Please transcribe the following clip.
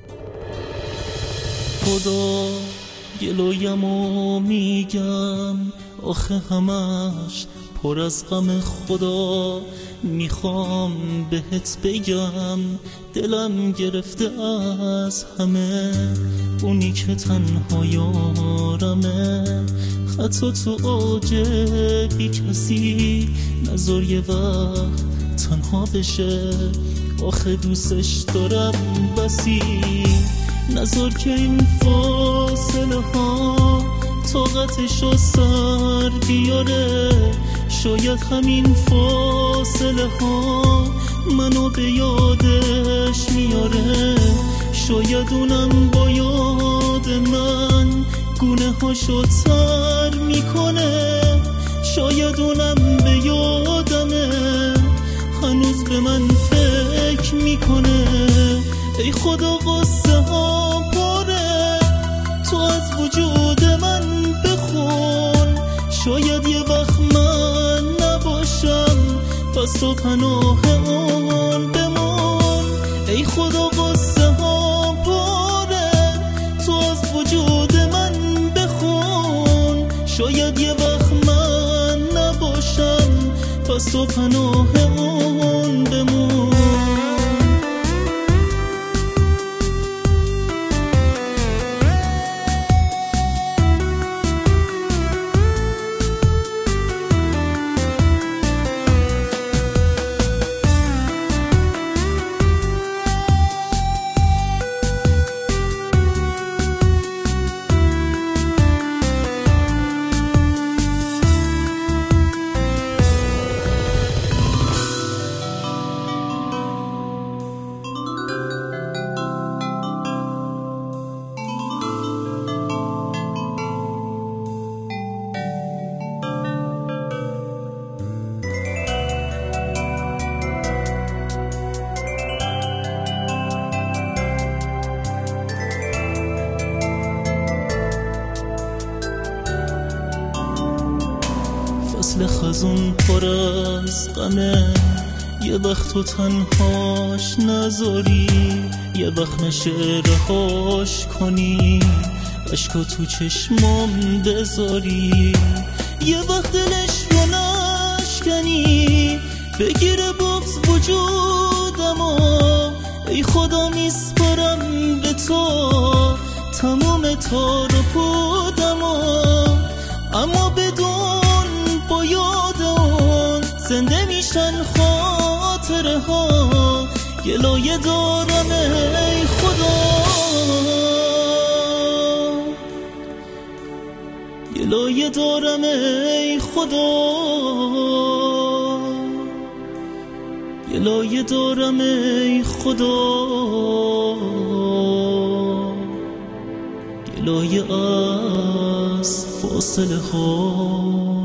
خدا گلویم و میگم آخه همش پر از غم خدا. میخوام بهت بگم دلم گرفته از همه، اونی که تنها یارمه. حتی تو اوج بی کسی نذار یه وقت تنها بشه، آخه دوستش دارم بسی. نذار که این فاصله ها طاقتشو سر بیاره، شاید همین فاصله ها منو به یادش میاره. شاید اونم با یاد من گونه هاشو تر میکنه، شاید اونم به یادمه هنوز به من فکر میکنه. ای خدا قصه ها پره، تو از وجود من بخون، شاید یه وقت من نباشم پس تو پناه اون بمون. ای خدا قصه ها پره، تو از وجود من بخون، شاید یه وقت من نباشم پس تو پناه اون بمون. فصل خزون پر از غمه، یه وقت تو تنهاش نذاری، یه وقت نشه رهاش کنی، عشقا تو چشمام بذاری، یه وقت دلش رو نشکنی، بگیره بغض وجودمو. ای خدا میسپارم به تو تمام تار و پودمو، اما بدون با یاد اون زنده میشن خاطره ها. گلایه دارم ای خدا، گلایه دارم ای خدا، گلایه دارم ای خدا، گلایه از فاصله ها.